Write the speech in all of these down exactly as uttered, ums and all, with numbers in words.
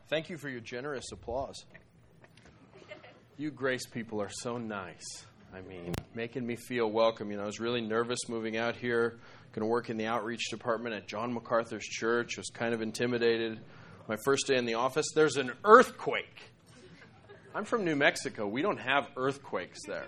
Thank you for your generous applause. You Grace people are so nice. I mean, making me feel welcome. You know, I was really nervous moving out here. Going to work in the outreach department at John MacArthur's church. I was kind of intimidated. My first day in the office, there's an earthquake. I'm from New Mexico. We don't have earthquakes there.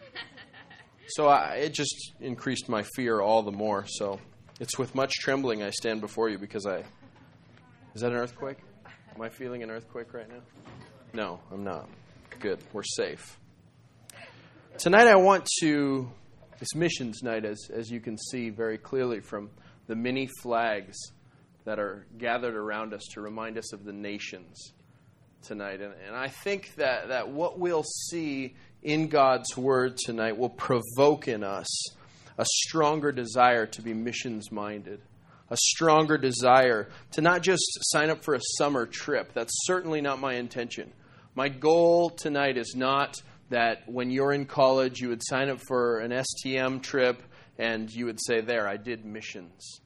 So I, it just increased my fear all the more. So it's with much trembling I stand before you because I... Is that an earthquake? Am I feeling an earthquake right now? No, I'm not. Good. We're safe. Tonight I want to... It's missions night, as, as you can see very clearly from the many flags that are gathered around us to remind us of the nations tonight. And, and I think that, that what we'll see in God's Word tonight will provoke in us a stronger desire to be missions-minded, a stronger desire to not just sign up for a summer trip. That's certainly not my intention. My goal tonight is not that when you're in college, you would sign up for an S T M trip and you would say, there, I did missions.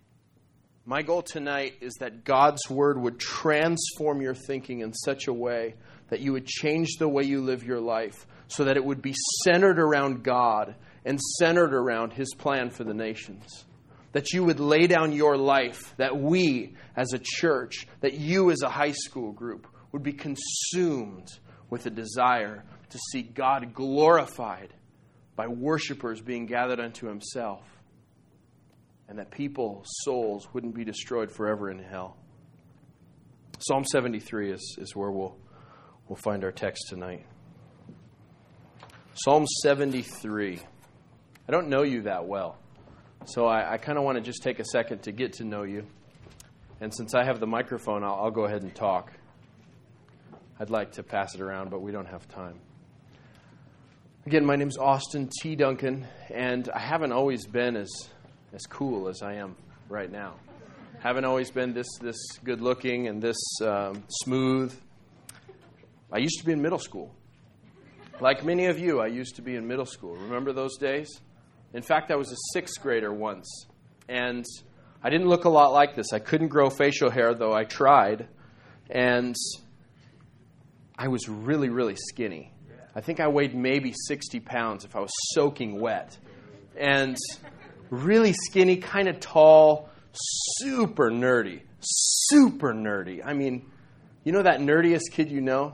My goal tonight is that God's Word would transform your thinking in such a way that you would change the way you live your life so that it would be centered around God and centered around His plan for the nations. That you would lay down your life, that we as a church, that you as a high school group would be consumed with a desire to see God glorified by worshipers being gathered unto Himself. And that people's souls wouldn't be destroyed forever in hell. Psalm seventy-three is, is where we'll, we'll find our text tonight. Psalm seventy-three. I don't know you that well. So I, I kind of want to just take a second to get to know you. And since I have the microphone, I'll, I'll go ahead and talk. I'd like to pass it around, but we don't have time. Again, my name's Austin T. Duncan, and I haven't always been as as cool as I am right now. Haven't always been this this good-looking and this um, smooth. I used to be in middle school. Like many of you, I used to be in middle school. Remember those days? In fact, I was a sixth grader once, and I didn't look a lot like this. I couldn't grow facial hair, though I tried, and I was really, really skinny. I think I weighed maybe sixty pounds if I was soaking wet, and really skinny, kind of tall, super nerdy, super nerdy. I mean, you know that nerdiest kid you know?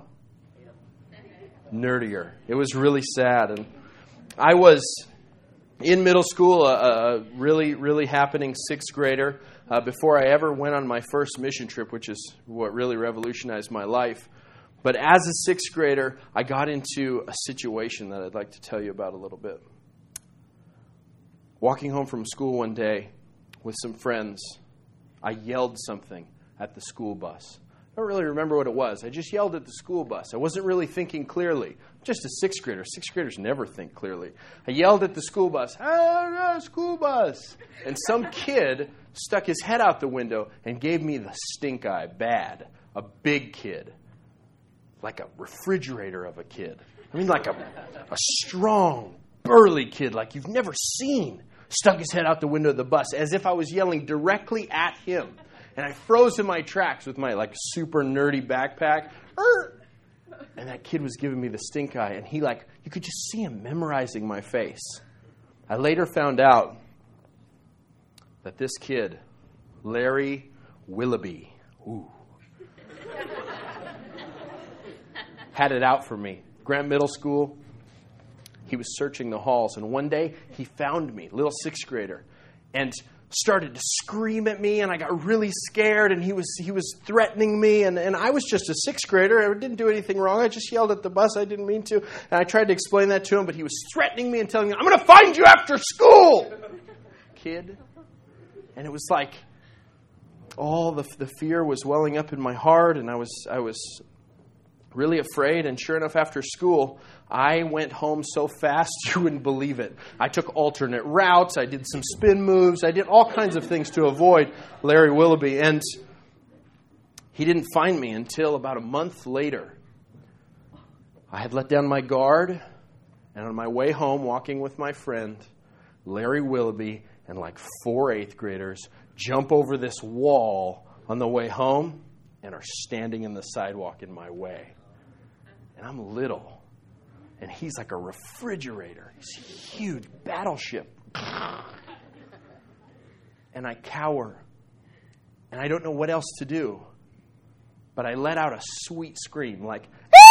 Nerdier. It was really sad, and I was... in middle school, a, a really, really happening sixth grader, uh, before I ever went on my first mission trip, which is what really revolutionized my life. But as a sixth grader, I got into a situation that I'd like to tell you about a little bit. Walking home from school one day with some friends, I yelled something at the school bus. I don't really remember what it was. I just yelled at the school bus. I wasn't really thinking clearly. I'm just a sixth grader. Sixth graders never think clearly. I yelled at the school bus, "Ah, school bus!" And some kid stuck his head out the window and gave me the stink eye, bad. A big kid. Like a refrigerator of a kid. I mean, like a, a strong, burly kid like you've never seen. Stuck his head out the window of the bus as if I was yelling directly at him. And I froze in my tracks with my like super nerdy backpack. And that kid was giving me the stink eye. And he like, you could just see him memorizing my face. I later found out that this kid, Larry Willoughby, ooh, had it out for me. Grant Middle School. He was searching the halls. And one day he found me, little sixth grader, and started to scream at me, and I got really scared, and he was he was threatening me, and, and I was just a sixth grader. I didn't do anything wrong. I just yelled at the bus. I didn't mean to. And I tried to explain that to him, but he was threatening me and telling me, I'm going to find you after school, kid. And it was like all the the fear was welling up in my heart, and I was I was really afraid. And sure enough, after school, I went home so fast you wouldn't believe it. I took alternate routes. I did some spin moves. I did all kinds of things to avoid Larry Willoughby. And he didn't find me until about a month later. I had let down my guard, and on my way home, walking with my friend, Larry Willoughby and like four eighth graders jump over this wall on the way home and are standing in the sidewalk in my way. And I'm little. And he's like a refrigerator. He's a huge battleship. And I cower. And I don't know what else to do. But I let out a sweet scream like,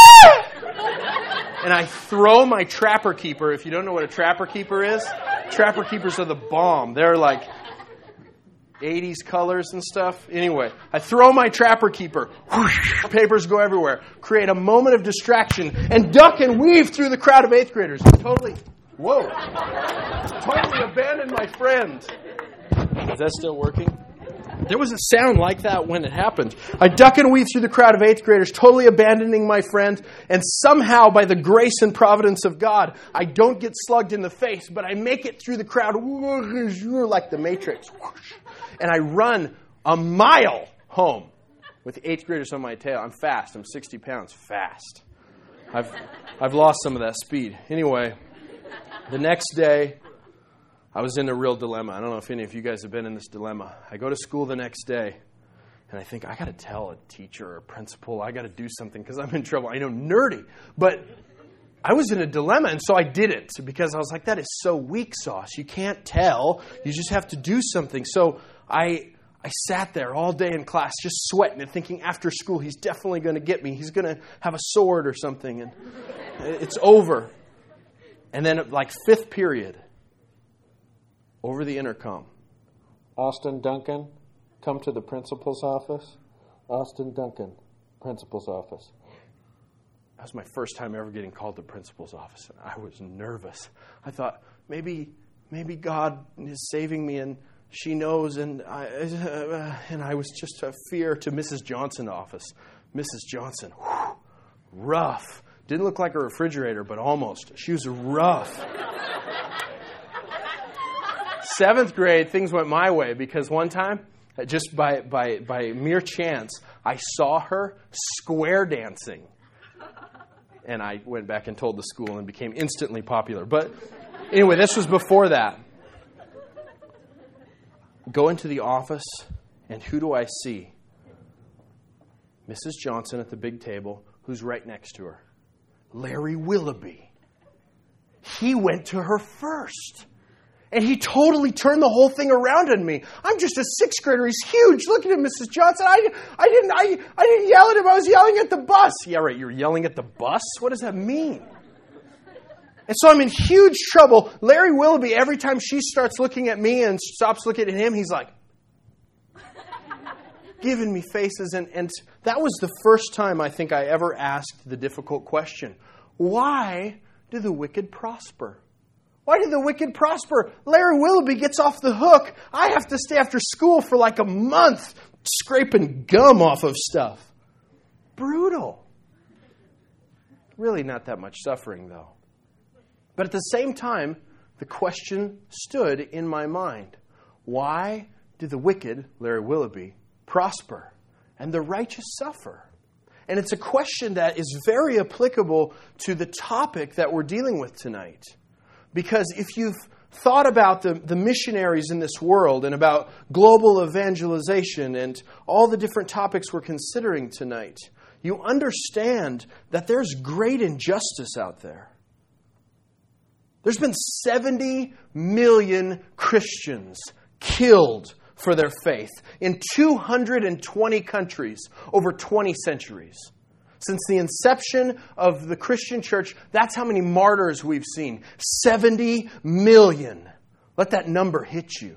and I throw my Trapper Keeper. If you don't know what a Trapper Keeper is, Trapper Keepers are the bomb. They're like eighties colors and stuff. Anyway, I throw my Trapper Keeper. Whoosh, papers go everywhere. Create a moment of distraction and duck and weave through the crowd of eighth graders. Totally, whoa. Totally abandoned my friend. Is that still working? There was a sound like that when it happened. I duck and weave through the crowd of eighth graders, totally abandoning my friend, and somehow, by the grace and providence of God, I don't get slugged in the face, but I make it through the crowd like the Matrix. And I run a mile home with eighth graders on my tail. I'm fast. I'm sixty pounds. Fast. I've I've lost some of that speed. Anyway, the next day, I was in a real dilemma. I don't know if any of you guys have been in this dilemma. I go to school the next day, and I think, I got to tell a teacher or a principal. I got to do something because I'm in trouble. I know, nerdy. But I was in a dilemma, and so I did it because I was like, that is so weak sauce. You can't tell. You just have to do something. So I I sat there all day in class just sweating and thinking after school, he's definitely going to get me. He's going to have a sword or something, and it's over. And then like fifth period, over the intercom, Austin Duncan, come to the principal's office. Austin Duncan, principal's office. That was my first time ever getting called to the principal's office. And I was nervous. I thought, maybe maybe God is saving me and she knows. And I, uh, and I was just a fear to Missus Johnson office. Missus Johnson, whew, rough. Didn't look like a refrigerator, but almost. She was rough. Seventh grade, things went my way because one time, just by, by, by mere chance, I saw her square dancing. And I went back and told the school and became instantly popular. But anyway, this was before that. Go into the office, and who do I see? Missus Johnson at the big table, who's right next to her. Larry Willoughby. He went to her first. And he totally turned the whole thing around on me. I'm just a sixth grader. He's huge. Look at him, Missus Johnson. I, I didn't I, I didn't yell at him. I was yelling at the bus. Yeah, right. You're yelling at the bus? What does that mean? And so I'm in huge trouble. Larry Willoughby, every time she starts looking at me and stops looking at him, he's like, giving me faces. And, and that was the first time I think I ever asked the difficult question. Why do the wicked prosper? Why did the wicked prosper? Larry Willoughby gets off the hook. I have to stay after school for like a month scraping gum off of stuff. Brutal. Really not that much suffering, though. But at the same time, the question stood in my mind. Why do the wicked, Larry Willoughby, prosper and the righteous suffer? And it's a question that is very applicable to the topic that we're dealing with tonight. Because if you've thought about the, the missionaries in this world and about global evangelization and all the different topics we're considering tonight, you understand that there's great injustice out there. There's been seventy million Christians killed for their faith in two hundred twenty countries over twenty centuries. Since the inception of the Christian church, that's how many martyrs we've seen. seventy million. Let that number hit you.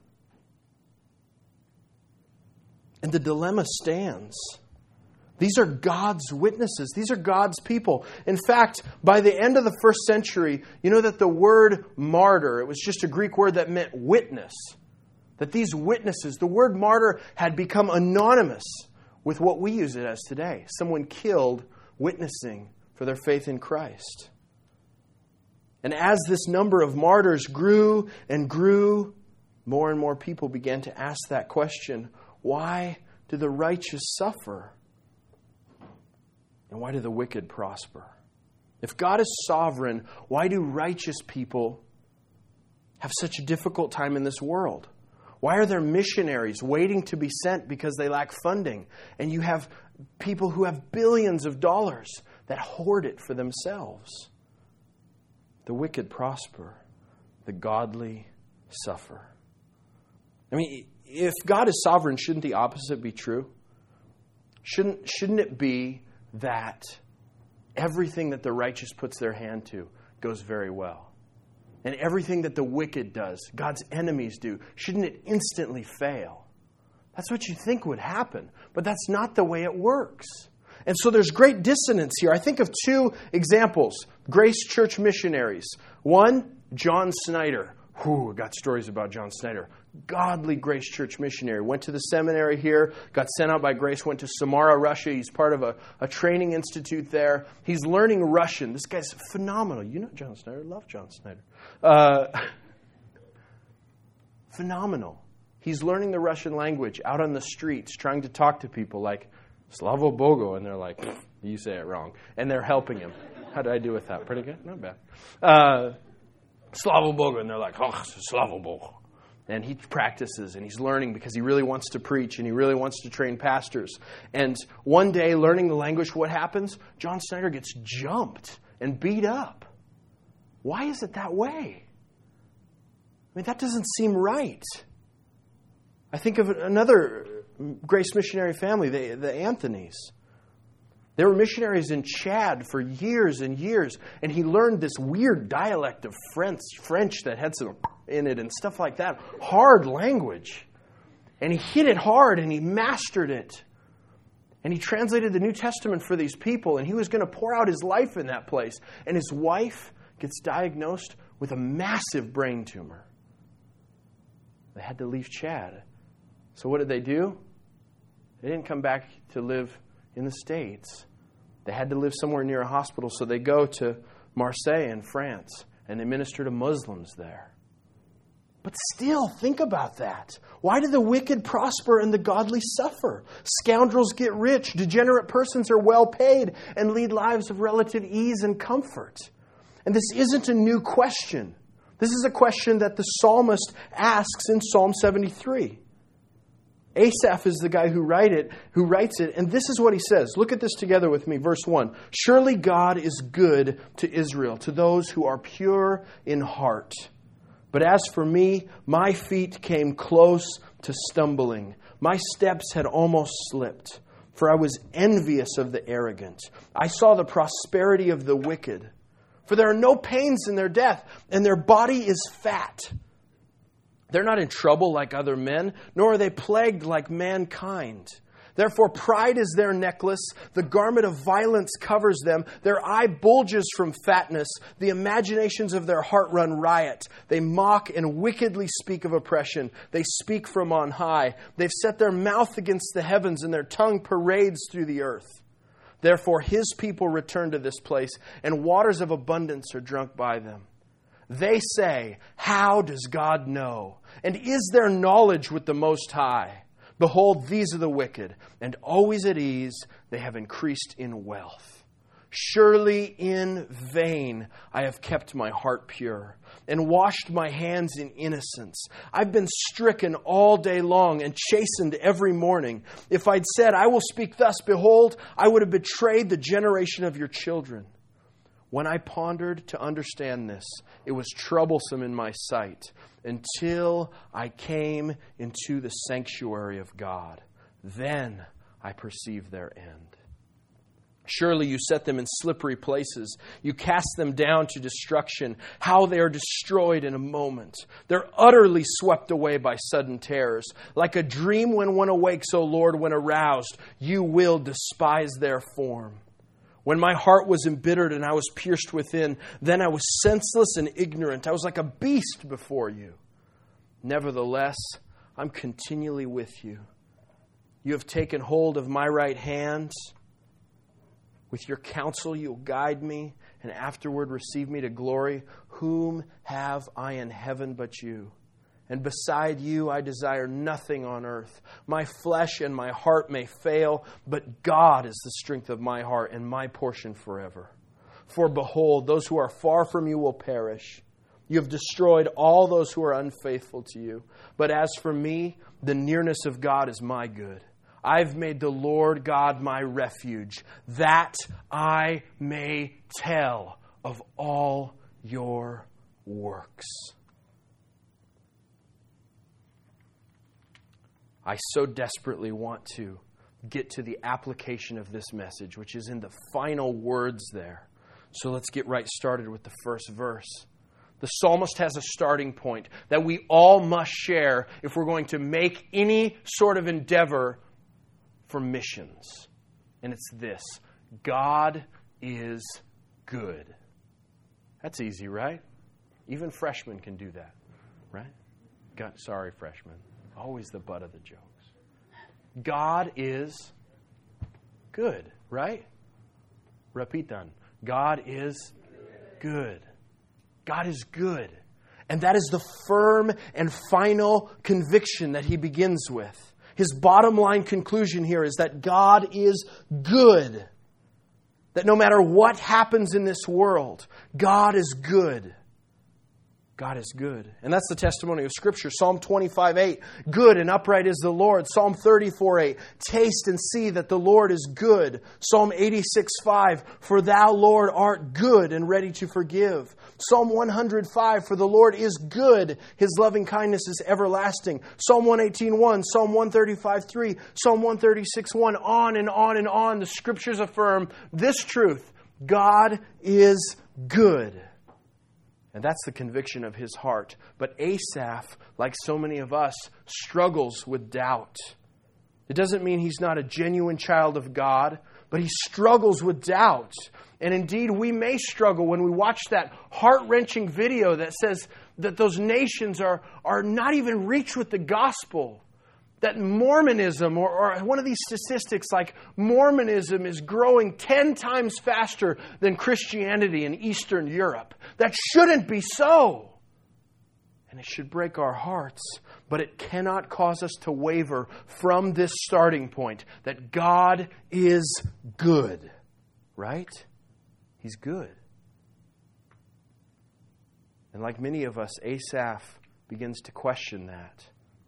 And the dilemma stands. These are God's witnesses. These are God's people. In fact, by the end of the first century, you know that the word martyr, it was just a Greek word that meant witness. That these witnesses, the word martyr had become anonymous with what we use it as today. Someone killed witnessing for their faith in Christ. And as this number of martyrs grew and grew, more and more people began to ask that question, why do the righteous suffer? And why do the wicked prosper? If God is sovereign, why do righteous people have such a difficult time in this world? Why are there missionaries waiting to be sent because they lack funding? And you have people who have billions of dollars that hoard it for themselves. The wicked prosper. The godly suffer. I mean, if God is sovereign, shouldn't the opposite be true? Shouldn't, shouldn't it be that everything that the righteous puts their hand to goes very well? And everything that the wicked does, God's enemies do, shouldn't it instantly fail? That's what you think would happen, but that's not the way it works. And so there's great dissonance here. I think of two examples. Grace Church missionaries. One, John Snyder. Whew, got stories about John Snyder. Godly Grace Church missionary. Went to the seminary here, got sent out by Grace, went to Samara, Russia. He's part of a, a training institute there. He's learning Russian. This guy's phenomenal. You know John Snyder. Love John Snyder. Uh, phenomenal. He's learning the Russian language out on the streets, trying to talk to people like, Slavo Bogo. And they're like, you say it wrong. And they're helping him. How did I do with that? Pretty good? Not bad. Uh, Slavo Bogo. And they're like, oh, Slavo Bogo. And he practices and he's learning because he really wants to preach and he really wants to train pastors. And one day, learning the language, what happens? John Snyder gets jumped and beat up. Why is it that way? I mean, that doesn't seem right. I think of another Grace missionary family, the, the Anthonys. They were missionaries in Chad for years and years, and he learned this weird dialect of French, French that had some in it and stuff like that. Hard language. And he hit it hard, and he mastered it. And he translated the New Testament for these people, and he was going to pour out his life in that place. And his wife gets diagnosed with a massive brain tumor. They had to leave Chad. So what did they do? They didn't come back to live in the States. They had to live somewhere near a hospital, so they go to Marseille in France, and they minister to Muslims there. But still, think about that. Why do the wicked prosper and the godly suffer? Scoundrels get rich, degenerate persons are well paid, and lead lives of relative ease and comfort. And this isn't a new question. This is a question that the psalmist asks in Psalm seventy-three. Asaph is the guy who write it, who writes it, and this is what he says. Look at this together with me, verse one. Surely God is good to Israel, to those who are pure in heart. But as for me, my feet came close to stumbling. My steps had almost slipped, for I was envious of the arrogant. I saw the prosperity of the wicked, for there are no pains in their death, and their body is fat. They're not in trouble like other men, nor are they plagued like mankind. Therefore, pride is their necklace. The garment of violence covers them. Their eye bulges from fatness. The imaginations of their heart run riot. They mock and wickedly speak of oppression. They speak from on high. They've set their mouth against the heavens, and their tongue parades through the earth. Therefore, his people return to this place, and waters of abundance are drunk by them. They say, how does God know? And is there knowledge with the Most High? Behold, these are the wicked, and always at ease they have increased in wealth. Surely in vain I have kept my heart pure and washed my hands in innocence. I've been stricken all day long and chastened every morning. If I'd said, I will speak thus, behold, I would have betrayed the generation of your children. When I pondered to understand this, it was troublesome in my sight until I came into the sanctuary of God. Then I perceived their end. Surely you set them in slippery places. You cast them down to destruction. How they are destroyed in a moment. They're utterly swept away by sudden terrors. Like a dream when one awakes, O Lord, when aroused, you will despise their form. When my heart was embittered and I was pierced within, then I was senseless and ignorant. I was like a beast before you. Nevertheless, I'm continually with you. You have taken hold of my right hand. With your counsel you'll guide me, and afterward receive me to glory. Whom have I in heaven but you? And beside you I desire nothing on earth. My flesh and my heart may fail, but God is the strength of my heart and my portion forever. For behold, those who are far from you will perish. You have destroyed all those who are unfaithful to you. But as for me, the nearness of God is my good. I've made the Lord God my refuge, that I may tell of all your works. I so desperately want to get to the application of this message, which is in the final words there. So let's get right started with the first verse. The psalmist has a starting point that we all must share if we're going to make any sort of endeavor for missions. And it's this: God is good. That's easy, right? Even freshmen can do that, right? God, sorry, freshmen. Always the butt of the jokes. God is good, right? Repitan. God is good. God is good. And that is the firm and final conviction that he begins with. His bottom line conclusion here is that God is good. That no matter what happens in this world, God is good. God is good. And that's the testimony of Scripture. Psalm twenty-five eight, good and upright is the Lord. Psalm thirty-four eight, taste and see that the Lord is good. Psalm eighty-six five, for thou, Lord, art good and ready to forgive. Psalm one hundred five, for the Lord is good. His loving kindness is everlasting. Psalm one eighteen one, Psalm one thirty-five three, Psalm one thirty-six one, on and on and on. The Scriptures affirm this truth: God is good. And that's the conviction of his heart. But Asaph, like so many of us, struggles with doubt. It doesn't mean he's not a genuine child of God, but he struggles with doubt. And indeed, we may struggle when we watch that heart-wrenching video that says that those nations are, are not even reached with the gospel. That Mormonism, or, or one of these statistics like Mormonism is growing ten times faster than Christianity in Eastern Europe. That shouldn't be so. And it should break our hearts. But it cannot cause us to waver from this starting point that God is good. Right? He's good. And like many of us, Asaph begins to question that.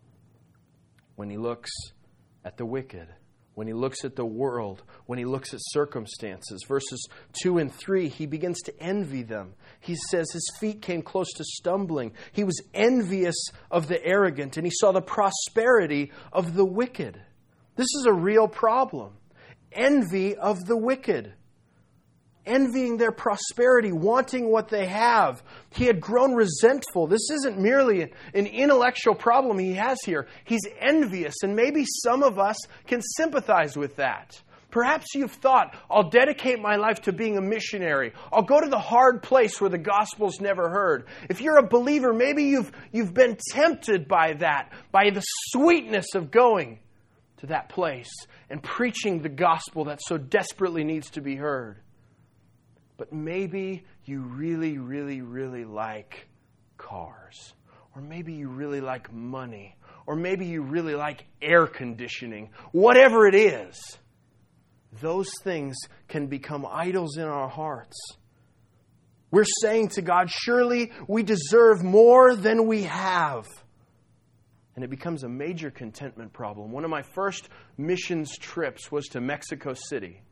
When he looks at the wicked, when he looks at the world, when he looks at circumstances. Verses two and three, he begins to envy them. He says his feet came close to stumbling. He was envious of the arrogant, and he saw the prosperity of the wicked. This is a real problem. Envy of the wicked. Envying their prosperity, wanting what they have. He had grown resentful. This isn't merely an intellectual problem he has here. He's envious, and maybe some of us can sympathize with that. Perhaps you've thought, I'll dedicate my life to being a missionary. I'll go to the hard place where the gospel's never heard. If you're a believer, maybe you've, you've been tempted by that, by the sweetness of going to that place and preaching the gospel that so desperately needs to be heard. But maybe you really, really, really like cars. Or maybe you really like money. Or maybe you really like air conditioning. Whatever it is, those things can become idols in our hearts. We're saying to God, surely we deserve more than we have. And it becomes a major contentment problem. One of my first missions trips was to Mexico City.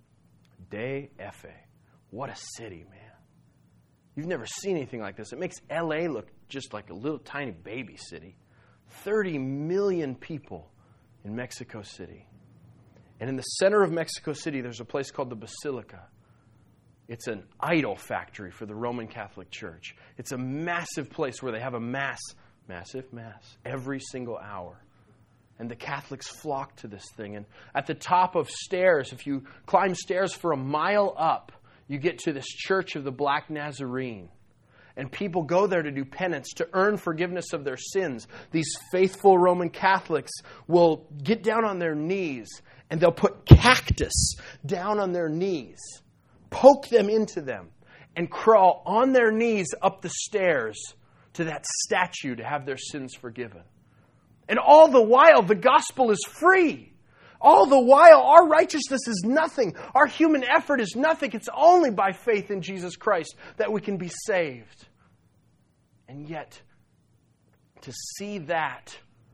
D F A. What a city, man. You've never seen anything like this. It makes L A look just like a little tiny baby city. thirty million people in Mexico City. And in the center of Mexico City, there's a place called the Basilica. It's an idol factory for the Roman Catholic Church. It's a massive place where they have a mass, massive mass, every single hour. And the Catholics flock to this thing. And at the top of stairs, if you climb stairs for a mile up, you get to this Church of the Black Nazarene. And people go there to do penance, to earn forgiveness of their sins. These faithful Roman Catholics will get down on their knees and they'll put cactus down on their knees, poke them into them, and crawl on their knees up the stairs to that statue to have their sins forgiven. And all the while, the gospel is free. All the while, our righteousness is nothing. Our human effort is nothing. It's only by faith in Jesus Christ that we can be saved. And yet, to see that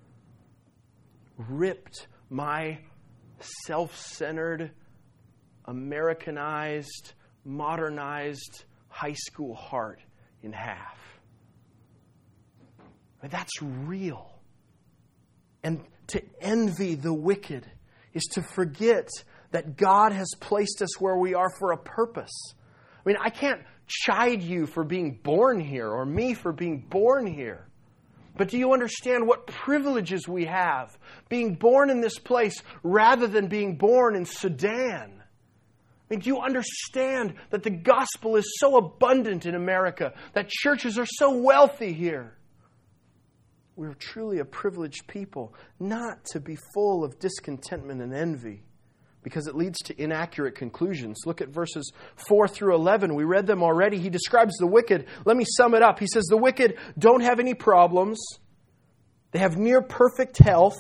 ripped my self-centered, Americanized, modernized high school heart in half. I mean, that's real. And to envy the wicked is to forget that God has placed us where we are for a purpose. I mean, I can't chide you for being born here or me for being born here. But do you understand what privileges we have being born in this place rather than being born in Sudan? I mean, do you understand that the gospel is so abundant in America, that churches are so wealthy here? We're truly a privileged people, not to be full of discontentment and envy, because it leads to inaccurate conclusions. Look at verses four through eleven. We read them already. He describes the wicked. Let me sum it up. He says the wicked don't have any problems. They have near perfect health.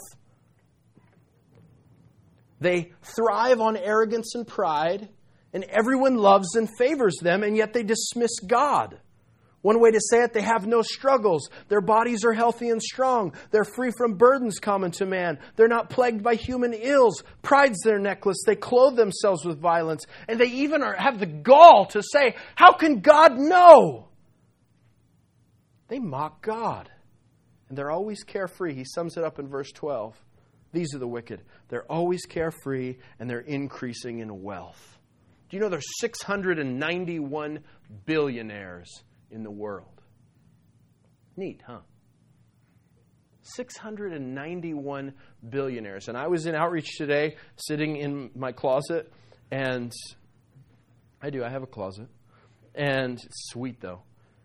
They thrive on arrogance and pride, and everyone loves and favors them, and yet they dismiss God. One way to say it, they have no struggles. Their bodies are healthy and strong. They're free from burdens common to man. They're not plagued by human ills. Pride's their necklace. They clothe themselves with violence. And they even are, have the gall to say, how can God know? They mock God. And they're always carefree. He sums it up in verse twelve. These are the wicked. They're always carefree and they're increasing in wealth. Do you know there's six hundred ninety-one billionaires in the world? Neat, huh? six hundred ninety-one billionaires. And I was in outreach today, sitting in my closet, and I do, I have a closet. And it's sweet, though.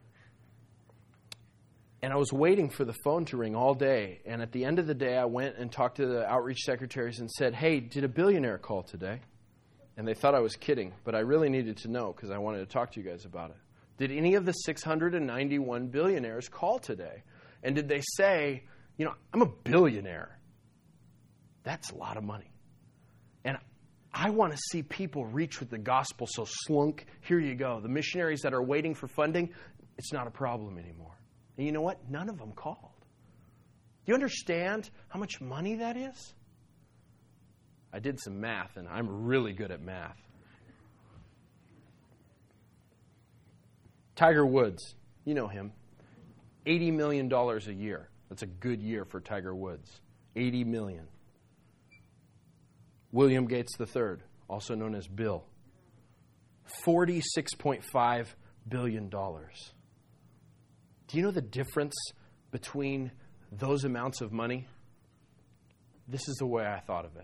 And I was waiting for the phone to ring all day. And at the end of the day, I went and talked to the outreach secretaries and said, hey, did a billionaire call today? And they thought I was kidding, but I really needed to know because I wanted to talk to you guys about it. Did any of the six hundred ninety-one billionaires call today? And did they say, you know, I'm a billionaire. That's a lot of money. And I want to see people reach with the gospel, so slunk, here you go. The missionaries that are waiting for funding, it's not a problem anymore. And you know what? None of them called. Do you understand how much money that is? I did some math, and I'm really good at math. Tiger Woods, you know him, eighty million dollars a year. That's a good year for Tiger Woods, eighty million dollars. William Gates the third, also known as Bill, forty-six point five billion dollars. Do you know the difference between those amounts of money? This is the way I thought of it.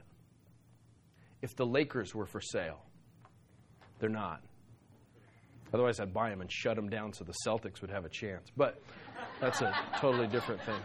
If the Lakers were for sale, they're not. Otherwise, I'd buy them and shut them down so the Celtics would have a chance. But that's a totally different thing.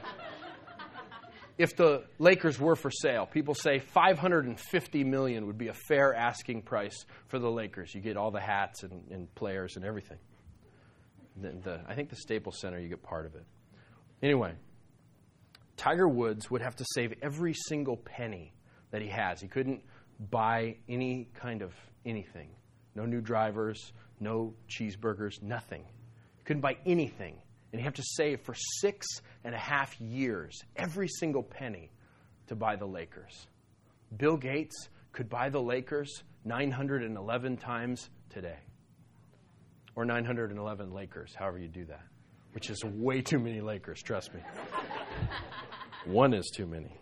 If the Lakers were for sale, people say five hundred fifty million dollars would be a fair asking price for the Lakers. You get all the hats and, and players and everything. The, the, I think the Staples Center, you get part of it. Anyway, Tiger Woods would have to save every single penny that he has. He couldn't buy any kind of anything. No new drivers, no cheeseburgers, nothing. He couldn't buy anything. And he'd have to save for six and a half years, every single penny, to buy the Lakers. Bill Gates could buy the Lakers nine hundred eleven times today. Or nine hundred eleven Lakers, however you do that. Which is way too many Lakers, trust me. One is too many.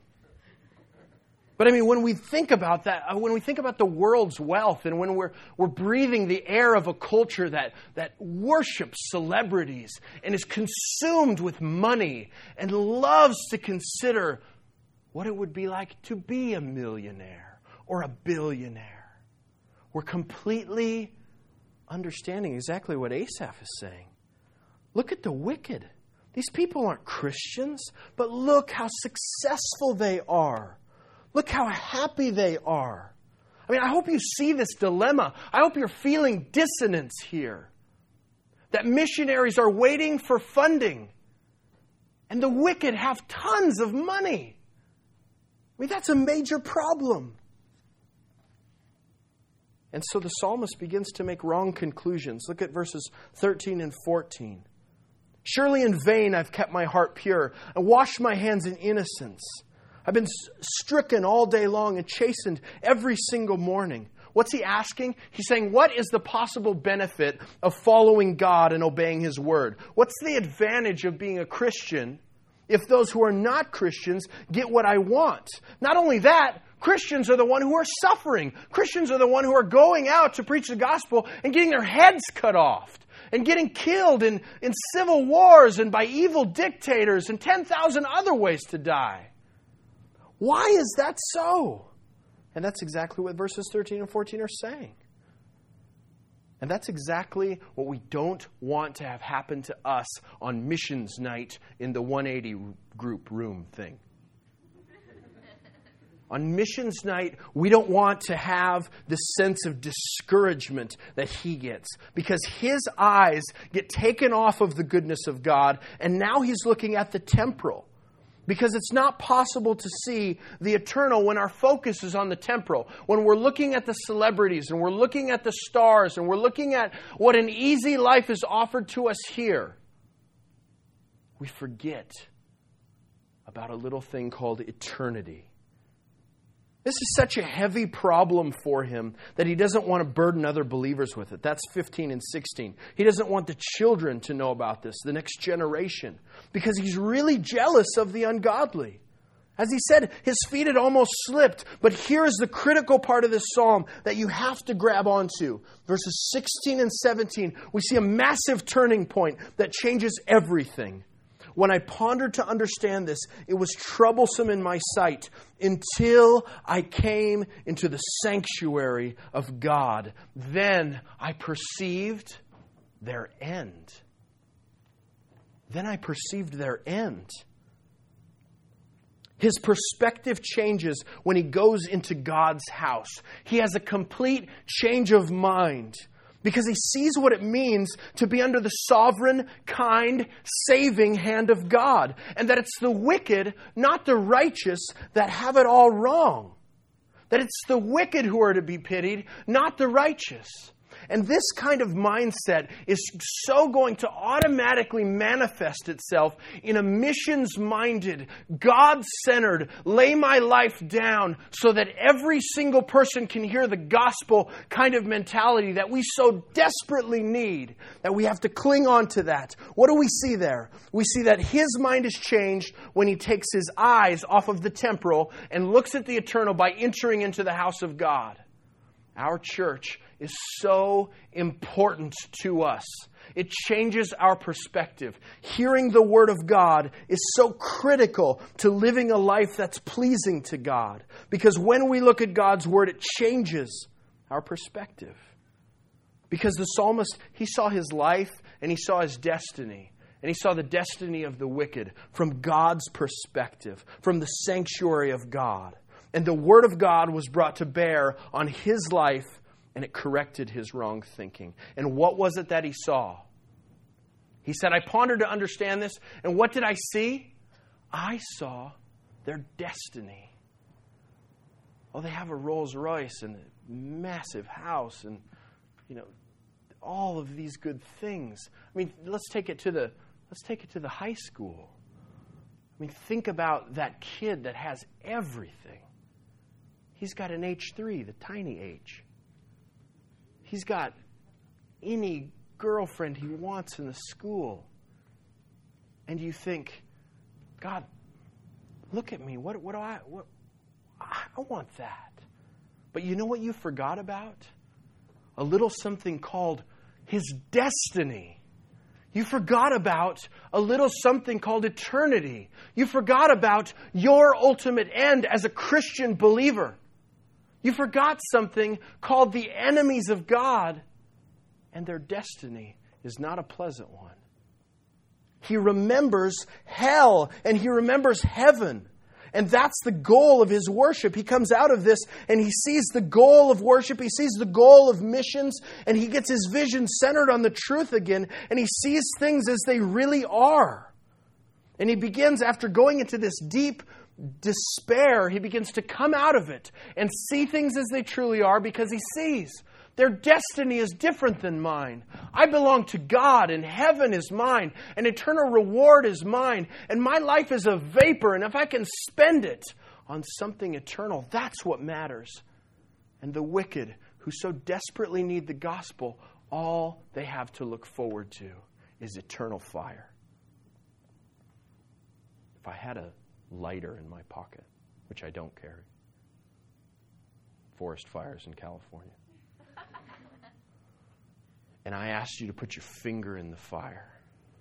But I mean, when we think about that, when we think about the world's wealth, and when we're we're breathing the air of a culture that, that worships celebrities and is consumed with money and loves to consider what it would be like to be a millionaire or a billionaire, we're completely understanding exactly what Asaph is saying. Look at the wicked. These people aren't Christians, but look how successful they are. Look how happy they are. I mean, I hope you see this dilemma. I hope you're feeling dissonance here. That missionaries are waiting for funding, and the wicked have tons of money. I mean, that's a major problem. And so the psalmist begins to make wrong conclusions. Look at verses thirteen and fourteen. Surely in vain I've kept my heart pure and washed my hands in innocence. I've been stricken all day long and chastened every single morning. What's he asking? He's saying, what is the possible benefit of following God and obeying His word? What's the advantage of being a Christian if those who are not Christians get what I want? Not only that, Christians are the one who are suffering. Christians are the one who are going out to preach the gospel and getting their heads cut off and getting killed in, in civil wars and by evil dictators and ten thousand other ways to die. Why is that so? And that's exactly what verses thirteen and fourteen are saying. And that's exactly what we don't want to have happen to us on missions night in the one eighty group room thing. On missions night, we don't want to have the sense of discouragement that he gets, because his eyes get taken off of the goodness of God, and now he's looking at the temporal. Because it's not possible to see the eternal when our focus is on the temporal. When we're looking at the celebrities and we're looking at the stars and we're looking at what an easy life is offered to us here, we forget about a little thing called eternity. This is such a heavy problem for him that he doesn't want to burden other believers with it. That's fifteen and sixteen. He doesn't want the children to know about this, the next generation, because he's really jealous of the ungodly. As he said, his feet had almost slipped. But here is the critical part of this psalm that you have to grab onto. Verses sixteen and seventeen, we see a massive turning point that changes everything. When I pondered to understand this, it was troublesome in my sight until I came into the sanctuary of God. Then I perceived their end. Then I perceived their end. His perspective changes when he goes into God's house. He has a complete change of mind, because he sees what it means to be under the sovereign, kind, saving hand of God. And that it's the wicked, not the righteous, that have it all wrong. That it's the wicked who are to be pitied, not the righteous. And this kind of mindset is so going to automatically manifest itself in a missions-minded, God-centered, lay my life down so that every single person can hear the gospel kind of mentality that we so desperately need, that we have to cling on to that. What do we see there? We see that his mind is changed when he takes his eyes off of the temporal and looks at the eternal by entering into the house of God. Our church is so important to us. It changes our perspective. Hearing the Word of God is so critical to living a life that's pleasing to God. Because when we look at God's Word, it changes our perspective. Because the psalmist, he saw his life and he saw his destiny. And he saw the destiny of the wicked from God's perspective, from the sanctuary of God. And the Word of God was brought to bear on his life, and it corrected his wrong thinking. And what was it that he saw? He said, I pondered to understand this, and what did I see? I saw their destiny. Oh, they have a Rolls Royce and a massive house and, you know, all of these good things. I mean, let's take it to the let's take it to the high school. I mean, think about that kid that has everything. He's got an H three, the tiny H. He's got any girlfriend he wants in the school. And you think, God, look at me. What, what do I, what, I want that. But you know what you forgot about? A little something called his destiny. You forgot about a little something called eternity. You forgot about your ultimate end as a Christian believer. You forgot something called the enemies of God, and their destiny is not a pleasant one. He remembers hell, and he remembers heaven. And that's the goal of his worship. He comes out of this, and he sees the goal of worship. He sees the goal of missions, and he gets his vision centered on the truth again, and he sees things as they really are. And he begins, after going into this deep despair, he begins to come out of it and see things as they truly are, because he sees Their destiny is different than mine. I belong to God, and heaven is mine, and eternal reward is mine, and my life is a vapor, and if I can spend it on something eternal, that's what matters. And the wicked, who so desperately need the gospel, all they have to look forward to is eternal fire. If I had a lighter in my pocket, which I don't carry, forest fires in California, and I asked you to put your finger in the fire,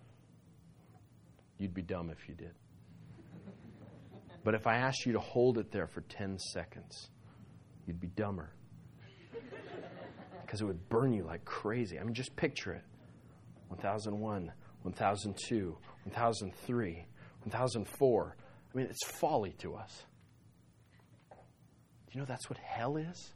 you'd be dumb if you did. But if I asked you to hold it there for ten seconds, you'd be dumber. Because it would burn you like crazy. I mean, just picture it. one thousand one, one thousand two, one thousand three, one thousand four. I mean, it's folly to us. Do you know that's what hell is?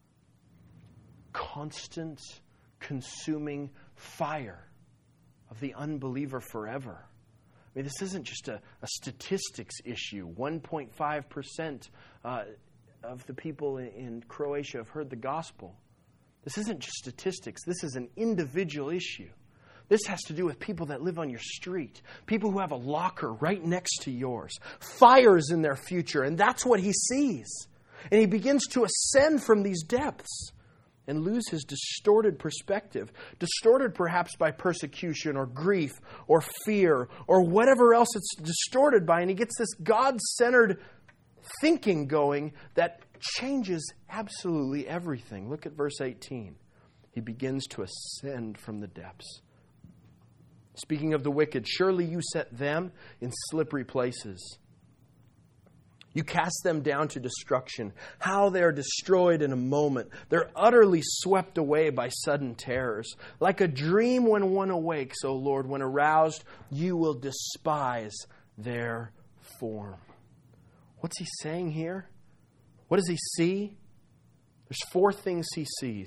Constant, consuming fire of the unbeliever forever. I mean, this isn't just a, a statistics issue. one point five percent uh, of the people in, in Croatia have heard the gospel. This isn't just statistics. This is an individual issue. This has to do with people that live on your street, people who have a locker right next to yours. Fires in their future, and that's what he sees. And he begins to ascend from these depths and lose his distorted perspective, distorted perhaps by persecution or grief or fear or whatever else it's distorted by. And he gets this God-centered thinking going that changes absolutely everything. Look at verse eighteen. He begins to ascend from the depths. Speaking of the wicked, surely you set them in slippery places. You cast them down to destruction. How they are destroyed in a moment. They're utterly swept away by sudden terrors. Like a dream when one awakes, O Lord, when aroused, you will despise their form. What's he saying here? What does he see? There's four things he sees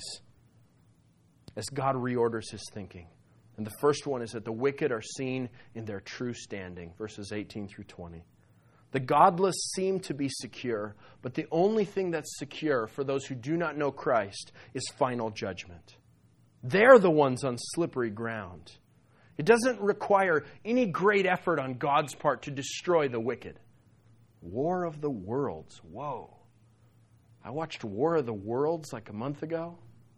as God reorders his thinking. And the first one is that the wicked are seen in their true standing, verses eighteen through twenty. The godless seem to be secure, but the only thing that's secure for those who do not know Christ is final judgment. They're the ones on slippery ground. It doesn't require any great effort on God's part to destroy the wicked. War of the Worlds. Whoa. I watched War of the Worlds like a month ago.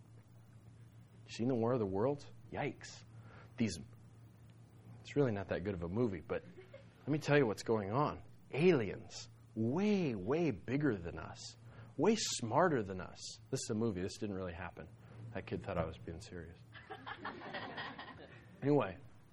You seen the War of the Worlds? Yikes. These, it's really not that good of a movie, but let me tell you what's going on. Aliens, way, way bigger than us, way smarter than us. This is a movie. This didn't really happen. That kid thought I was being serious. Anyway,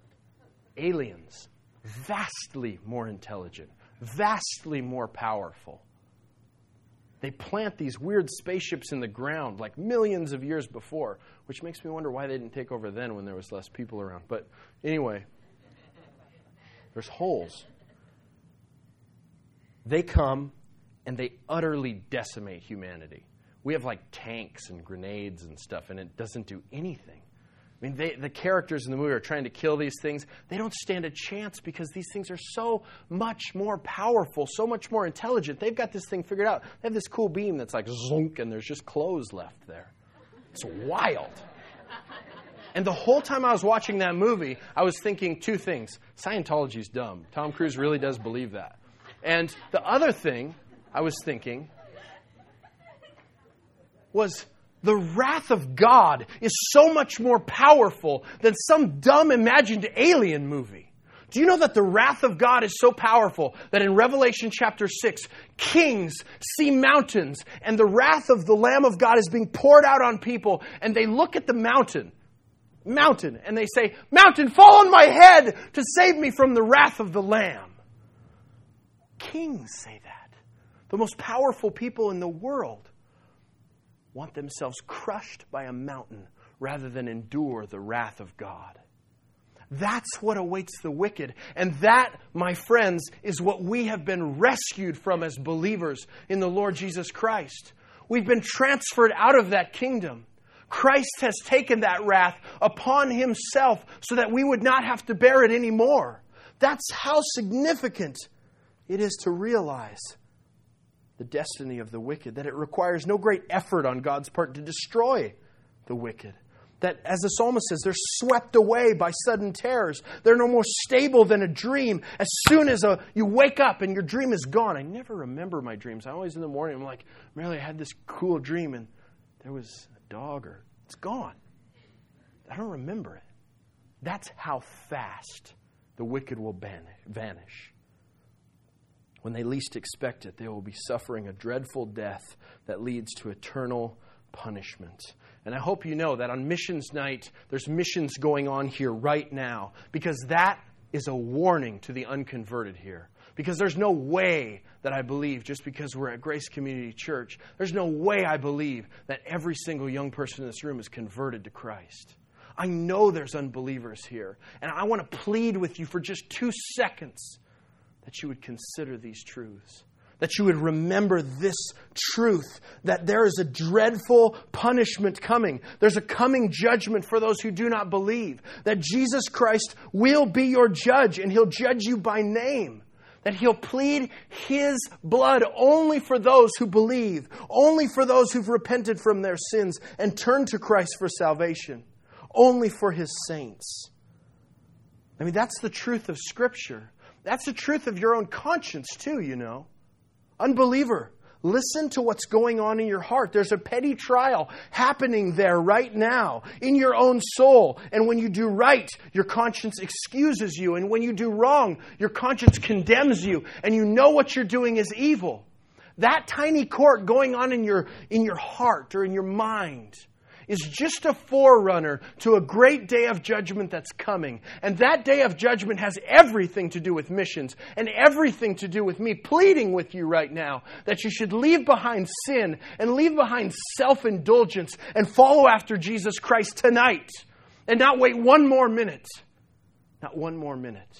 aliens, vastly more intelligent, vastly more powerful. They plant these weird spaceships in the ground like millions of years before, which makes me wonder why they didn't take over then when there was less people around. But anyway, there's holes. They come and they utterly decimate humanity. We have like tanks and grenades and stuff, and it doesn't do anything. I mean, they, the characters in the movie are trying to kill these things. They don't stand a chance because these things are so much more powerful, so much more intelligent. They've got this thing figured out. They have this cool beam that's like zonk, and there's just clothes left there. It's wild. And the whole time I was watching that movie, I was thinking two things. Scientology's dumb. Tom Cruise really does believe that. And the other thing I was thinking was the wrath of God is so much more powerful than some dumb imagined alien movie. Do you know that the wrath of God is so powerful that in Revelation chapter six, kings see mountains and the wrath of the Lamb of God is being poured out on people, and they look at the mountain, mountain, and they say, "Mountain, fall on my head to save me from the wrath of the Lamb." Kings say that. The most powerful people in the world want themselves crushed by a mountain rather than endure the wrath of God. That's what awaits the wicked. And that, my friends, is what we have been rescued from as believers in the Lord Jesus Christ. We've been transferred out of that kingdom. Christ has taken that wrath upon himself so that we would not have to bear it anymore. That's how significant it is to realize the destiny of the wicked, that it requires no great effort on God's part to destroy the wicked. That, as the psalmist says, they're swept away by sudden terrors. They're no more stable than a dream. As soon as a, you wake up and your dream is gone. I never remember my dreams. I always in the morning, I'm like, really, I had this cool dream and there was a dog, or it's gone. I don't remember it. That's how fast the wicked will vanish. When they least expect it, they will be suffering a dreadful death that leads to eternal punishment. And I hope you know that on missions night, there's missions going on here right now, because that is a warning to the unconverted here. Because there's no way that I believe, just because we're at Grace Community Church, there's no way I believe that every single young person in this room is converted to Christ. I know there's unbelievers here, and I want to plead with you for just two seconds that you would consider these truths. That you would remember this truth, that there is a dreadful punishment coming. There's a coming judgment for those who do not believe. That Jesus Christ will be your judge, and He'll judge you by name. That He'll plead His blood only for those who believe, only for those who've repented from their sins and turned to Christ for salvation, only for His saints. I mean, that's the truth of Scripture. That's the truth of your own conscience too, you know. Unbeliever, listen to what's going on in your heart. There's a petty trial happening there right now in your own soul. And when you do right, your conscience excuses you. And when you do wrong, your conscience condemns you. And you know what you're doing is evil. That tiny court going on in your, in your heart or in your mind is just a forerunner to a great day of judgment that's coming. And that day of judgment has everything to do with missions and everything to do with me pleading with you right now that you should leave behind sin and leave behind self-indulgence and follow after Jesus Christ tonight and not wait one more minute. Not one more minute.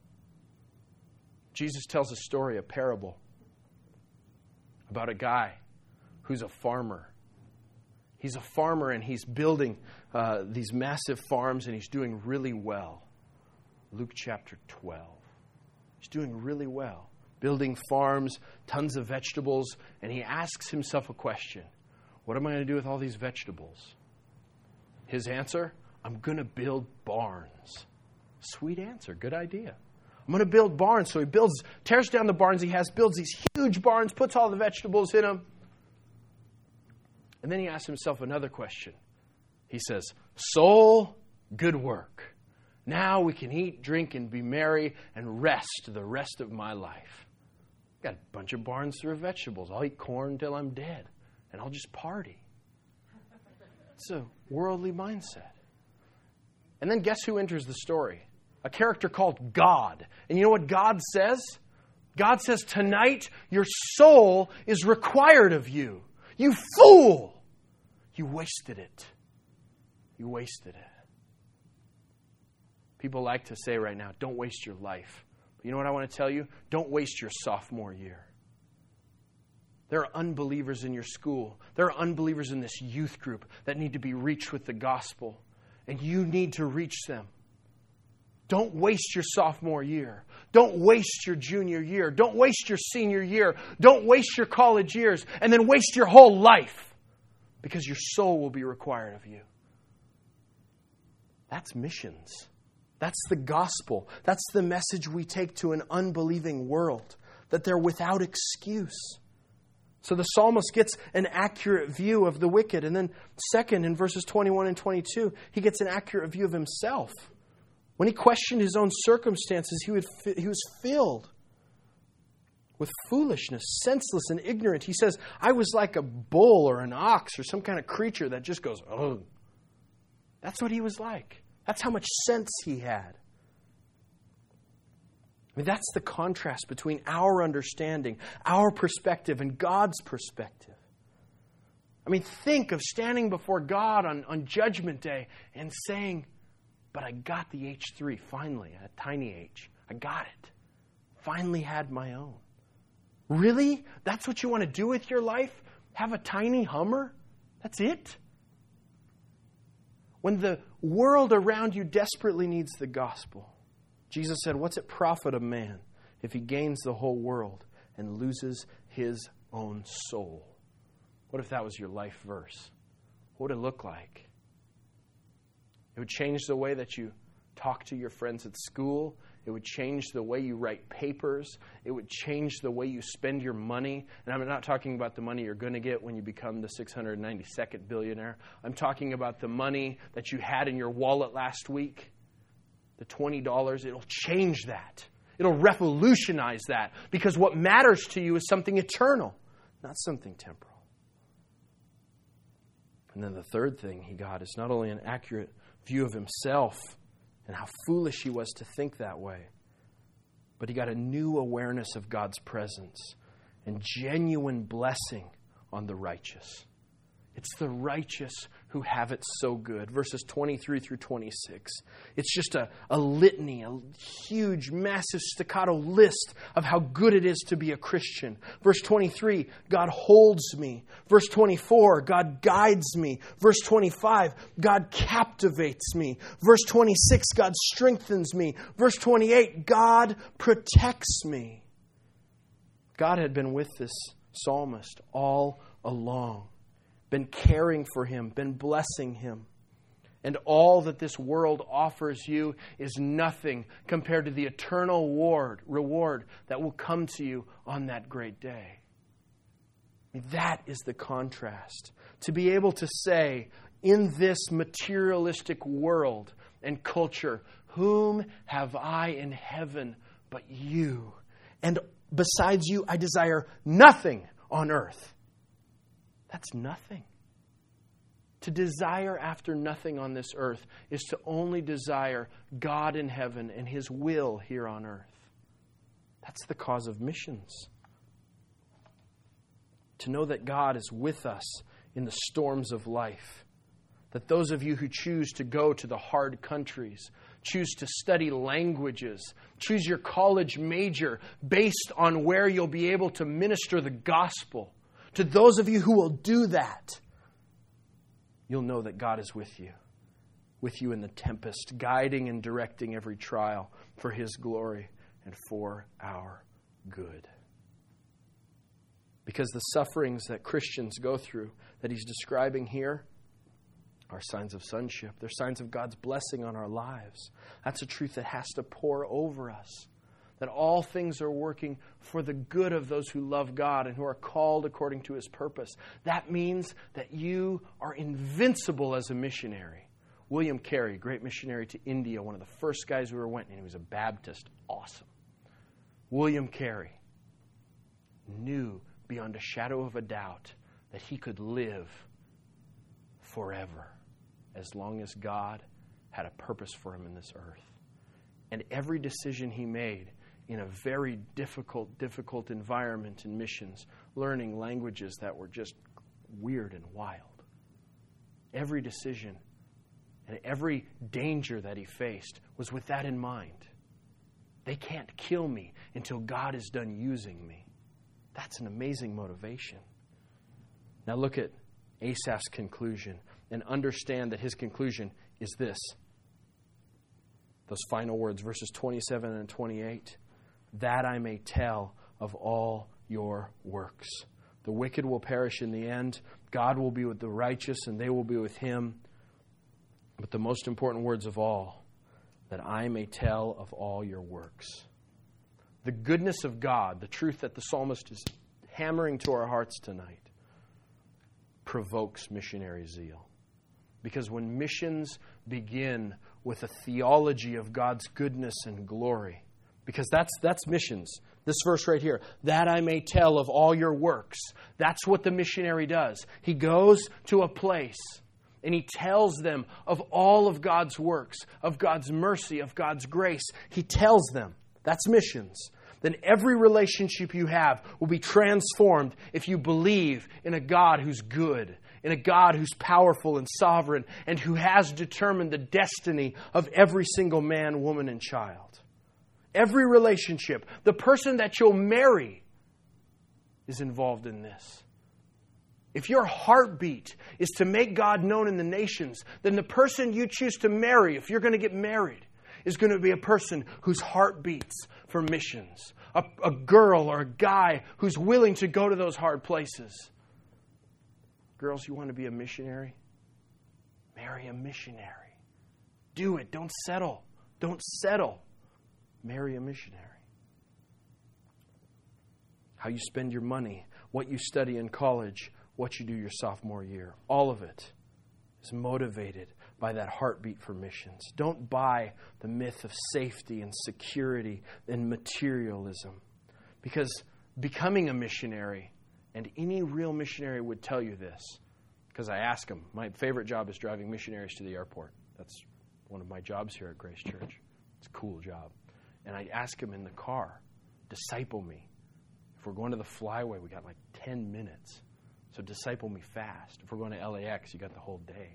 Jesus tells a story, a parable, about a guy who's a farmer. He's a farmer and he's building uh, these massive farms and he's doing really well. Luke chapter twelve. He's doing really well. Building farms, tons of vegetables, and he asks himself a question. What am I going to do with all these vegetables? His answer, I'm going to build barns. Sweet answer, good idea. I'm going to build barns. So he builds, tears down the barns he has, builds these huge barns, puts all the vegetables in them. And then he asks himself another question. He says, soul, good work. Now we can eat, drink, and be merry and rest the rest of my life. Got a bunch of barns full of vegetables. I'll eat corn until I'm dead. And I'll just party. It's a worldly mindset. And then guess who enters the story? A character called God. And you know what God says? God says, tonight your soul is required of you. You fool! You wasted it. You wasted it. People like to say right now, don't waste your life. But you know what I want to tell you? Don't waste your sophomore year. There are unbelievers in your school. There are unbelievers in this youth group that need to be reached with the gospel. And you need to reach them. Don't waste your sophomore year. Don't waste your junior year. Don't waste your senior year. Don't waste your college years and then waste your whole life because your soul will be required of you. That's missions. That's the gospel. That's the message we take to an unbelieving world, that they're without excuse. So the psalmist gets an accurate view of the wicked. And then second, in verses twenty-one and twenty-two, he gets an accurate view of himself. When he questioned his own circumstances, he, would, he was filled with foolishness, senseless and ignorant. He says, I was like a bull or an ox or some kind of creature that just goes, oh. That's what he was like. That's how much sense he had. I mean, that's the contrast between our understanding, our perspective, and God's perspective. I mean, think of standing before God on, on Judgment Day and saying, but I got the H three, finally, a tiny H. I got it. Finally had my own. Really? That's what you want to do with your life? Have a tiny Hummer? That's it? When the world around you desperately needs the gospel, Jesus said, what's it profit a man if he gains the whole world and loses his own soul? What if that was your life verse? What would it look like? It would change the way that you talk to your friends at school. It would change the way you write papers. It would change the way you spend your money. And I'm not talking about the money you're going to get when you become the six hundred ninety-second billionaire. I'm talking about the money that you had in your wallet last week, the twenty dollars. It'll change that. It'll revolutionize that, because what matters to you is something eternal, not something temporal. And then the third thing he got is not only an accurate view of himself and how foolish he was to think that way, but he got a new awareness of God's presence and genuine blessing on the righteous. It's the righteous who have it so good. Verses twenty-three through twenty-six. It's just a, a litany, a huge, massive staccato list of how good it is to be a Christian. Verse twenty-three, God holds me. Verse twenty-four, God guides me. Verse twenty-five, God captivates me. Verse twenty-six, God strengthens me. Verse twenty-eight, God protects me. God had been with this psalmist all along. Been caring for him, been blessing him. And all that this world offers you is nothing compared to the eternal reward, reward that will come to you on that great day. That is the contrast. To be able to say, in this materialistic world and culture, whom have I in heaven but you? And besides you, I desire nothing on earth. That's nothing. To desire after nothing on this earth is to only desire God in heaven and His will here on earth. That's the cause of missions. To know that God is with us in the storms of life. That those of you who choose to go to the hard countries, choose to study languages, choose your college major based on where you'll be able to minister the gospel. To those of you who will do that, you'll know that God is with you, with you in the tempest, guiding and directing every trial for His glory and for our good. Because the sufferings that Christians go through, that he's describing here, are signs of sonship. They're signs of God's blessing on our lives. That's a truth that has to pour over us. That all things are working for the good of those who love God and who are called according to His purpose. That means that you are invincible as a missionary. William Carey, great missionary to India, one of the first guys who ever went, and he was a Baptist. Awesome. William Carey knew beyond a shadow of a doubt that he could live forever as long as God had a purpose for him in this earth. And every decision he made in a very difficult, difficult environment in missions, learning languages that were just weird and wild. Every decision and every danger that he faced was with that in mind. They can't kill me until God is done using me. That's an amazing motivation. Now look at Asaph's conclusion and understand that his conclusion is this. Those final words, verses twenty-seven and twenty-eight. That I may tell of all your works. The wicked will perish in the end. God will be with the righteous and they will be with Him. But the most important words of all, that I may tell of all your works. The goodness of God, the truth that the psalmist is hammering to our hearts tonight, provokes missionary zeal. Because when missions begin with a theology of God's goodness and glory, because that's that's missions. This verse right here, that I may tell of all your works. That's what the missionary does. He goes to a place and he tells them of all of God's works, of God's mercy, of God's grace. He tells them. That's missions. Then every relationship you have will be transformed if you believe in a God who's good, in a God who's powerful and sovereign, and who has determined the destiny of every single man, woman, and child. Every relationship, the person that you'll marry is involved in this. If your heartbeat is to make God known in the nations, then the person you choose to marry, if you're going to get married, is going to be a person whose heart beats for missions. A, a girl or a guy who's willing to go to those hard places. Girls, you want to be a missionary? Marry a missionary. Do it. Don't settle. Don't settle. Marry a missionary. How you spend your money, what you study in college, what you do your sophomore year. All of it is motivated by that heartbeat for missions. Don't buy the myth of safety and security and materialism. Because becoming a missionary, and any real missionary would tell you this, because I ask them, my favorite job is driving missionaries to the airport. That's one of my jobs here at Grace Church. It's a cool job. And I ask them in the car, disciple me. If we're going to the flyway, we got like ten minutes. So disciple me fast. If we're going to L A X, you got the whole day.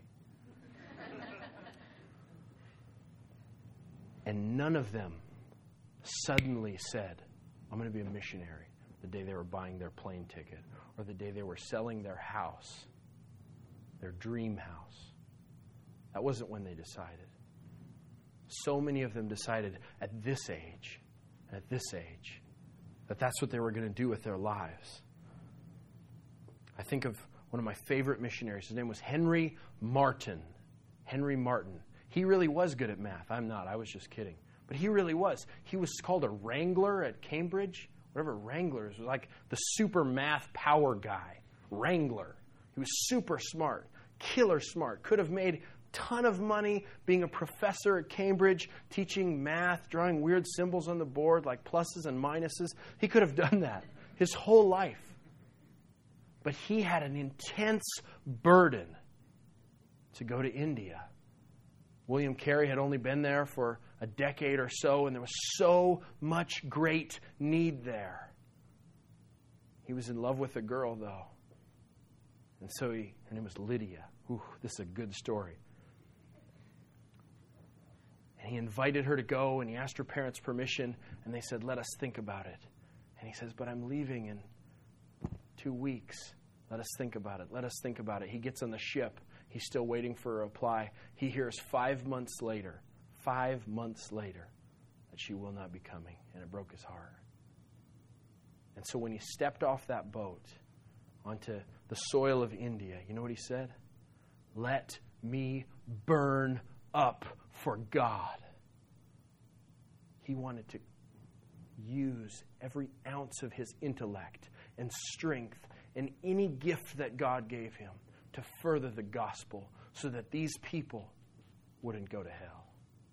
And none of them suddenly said, I'm going to be a missionary the day they were buying their plane ticket or the day they were selling their house, their dream house. That wasn't when they decided. So many of them decided at this age, at this age, that that's what they were going to do with their lives. I think of one of my favorite missionaries. His name was Henry Martin. Henry Martin. He really was good at math. I'm not. I was just kidding. But he really was. He was called a Wrangler at Cambridge. Whatever Wrangler is, like the super math power guy. Wrangler. He was super smart. Killer smart. Could have made a ton of money being a professor at Cambridge, teaching math, drawing weird symbols on the board like pluses and minuses. He could have done that his whole life. But he had an intense burden to go to India. William Carey had only been there for a decade or so, and there was so much great need there. He was in love with a girl, though. And so he, her name was Lydia. Ooh, this is a good story. And he invited her to go, and he asked her parents' permission, and they said, let us think about it. And he says, but I'm leaving in two weeks. Let us think about it. Let us think about it. He gets on the ship. He's still waiting for a reply. He hears five months later, five months later, that she will not be coming. And it broke his heart. And so when he stepped off that boat onto the soil of India, you know what he said? Let me burn up for God. He wanted to use every ounce of his intellect and strength and any gift that God gave him to further the gospel so that these people wouldn't go to hell.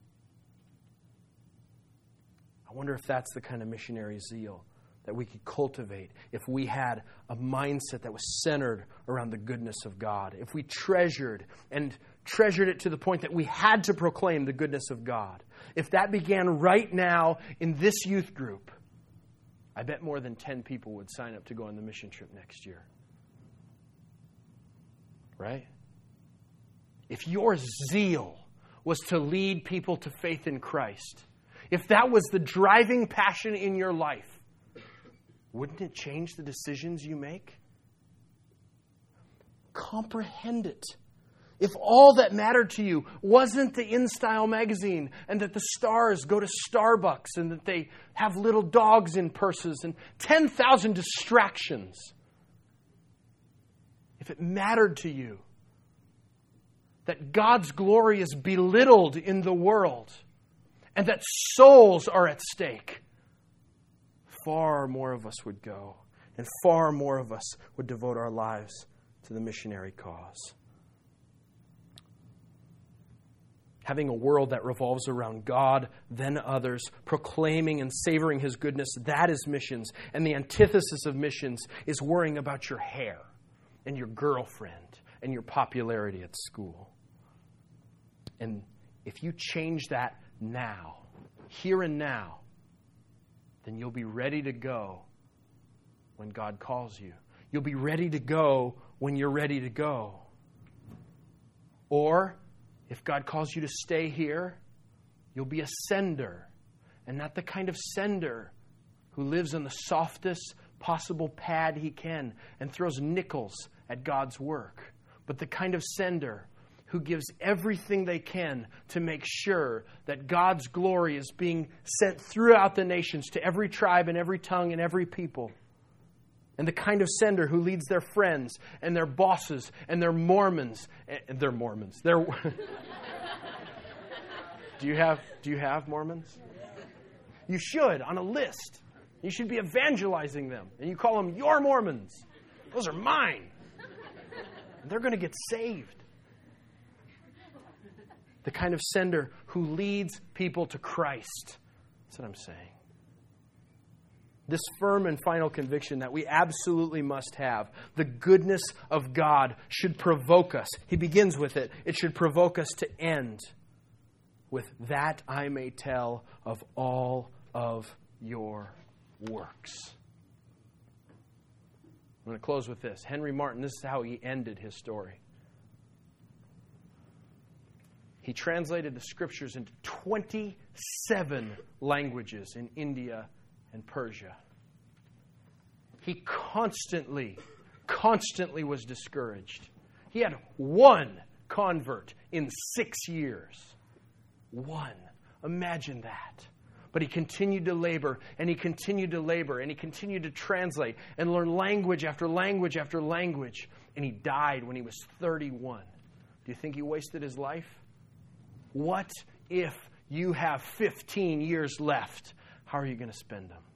I wonder if that's the kind of missionary zeal that we could cultivate if we had a mindset that was centered around the goodness of God. If we treasured and treasured it to the point that we had to proclaim the goodness of God. If that began right now in this youth group, I bet more than ten people would sign up to go on the mission trip next year. Right? If your zeal was to lead people to faith in Christ, if that was the driving passion in your life, wouldn't it change the decisions you make? Comprehend it. If all that mattered to you wasn't the InStyle magazine and that the stars go to Starbucks and that they have little dogs in purses and ten thousand distractions. If it mattered to you that God's glory is belittled in the world and that souls are at stake, far more of us would go and far more of us would devote our lives to the missionary cause. Having a world that revolves around God, then others, proclaiming and savoring His goodness, that is missions. And the antithesis of missions is worrying about your hair and your girlfriend and your popularity at school. And if you change that now, here and now, then you'll be ready to go when God calls you. You'll be ready to go when you're ready to go. Or, if God calls you to stay here, you'll be a sender. And not the kind of sender who lives on the softest possible pad he can and throws nickels at God's work. But the kind of sender who gives everything they can to make sure that God's glory is being sent throughout the nations to every tribe and every tongue and every people. And the kind of sender who leads their friends and their bosses and their Mormons. And their Mormons. Their, Do you have do you have Mormons? You should, on a list. You should be evangelizing them. And you call them your Mormons. Those are mine. And they're going to get saved. The kind of sender who leads people to Christ. That's what I'm saying. This firm and final conviction that we absolutely must have, the goodness of God, should provoke us. He begins with it. It should provoke us to end with, that I may tell of all of your works. I'm going to close with this. Henry Martyn, this is how he ended his story. He translated the scriptures into twenty-seven languages in India and Persia. He constantly, constantly was discouraged. He had one convert in six years. One. Imagine that. But he continued to labor, and he continued to labor, and he continued to translate and learn language after language after language. And he died when he was thirty-one. Do you think he wasted his life? What if you have fifteen years left? How are you going to spend them?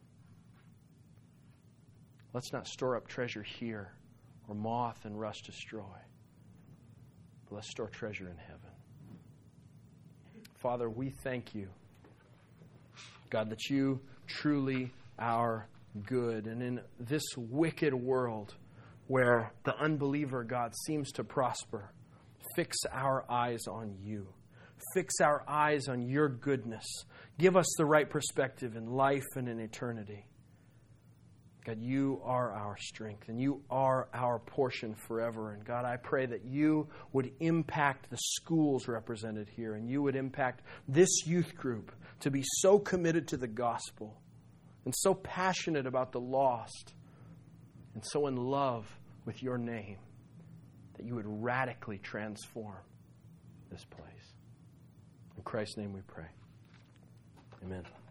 Let's not store up treasure here where moth and rust destroy. But let's store treasure in heaven. Father, we thank you, God, that you truly are good. And in this wicked world where the unbeliever, God, seems to prosper, fix our eyes on you. Fix our eyes on your goodness. Give us the right perspective in life and in eternity. God, you are our strength and you are our portion forever. And God, I pray that you would impact the schools represented here and you would impact this youth group to be so committed to the gospel and so passionate about the lost and so in love with your name that you would radically transform this place. In Christ's name we pray. Amen.